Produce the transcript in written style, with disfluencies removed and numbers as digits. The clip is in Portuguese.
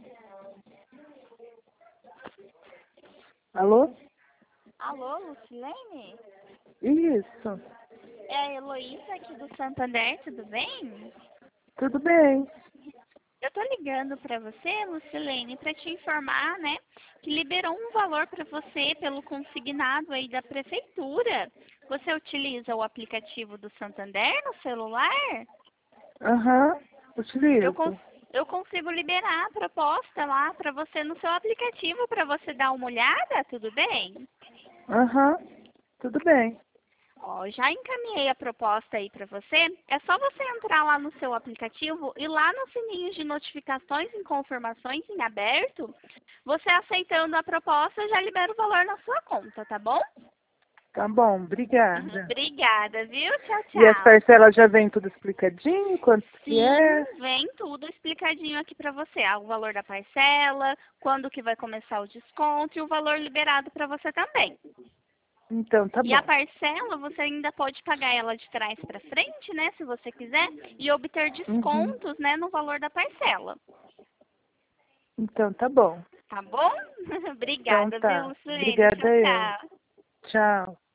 Alô? Alô, Lucilene? Isso. É a Heloísa aqui do Santander, tudo bem? Tudo bem. Eu tô ligando para você, Lucilene, para te informar, né, que liberou um valor para você pelo consignado aí da prefeitura. Você utiliza o aplicativo do Santander no celular? Aham. Eu, Utilizo. cons eu consigo liberar a proposta lá para você no seu aplicativo para você dar uma olhada, tudo bem? Aham. Tudo bem. Ó, já encaminhei a proposta aí para você. É só você entrar lá no seu aplicativo e lá no sininho de notificações e confirmações em aberto, você aceitando a proposta já libera o valor na sua conta, tá bom? Tá bom, obrigada. Obrigada, viu? Tchau, E as tchau. parcelas já vem tudo explicadinho? Quanto que Sim, é? vem tudo explicadinho aqui para você. Ah, o valor da parcela, quando que vai começar o desconto e o valor liberado para você também. Então, tá E a bom. parcela, você ainda pode pagar ela de trás para frente, né, se você quiser, e obter Uhum. descontos, né, no valor da parcela. Então, tá bom. Tá bom? Então Obrigada, viu, tá. Lucilene? Tchau, Obrigada eu. tchau. Tchau.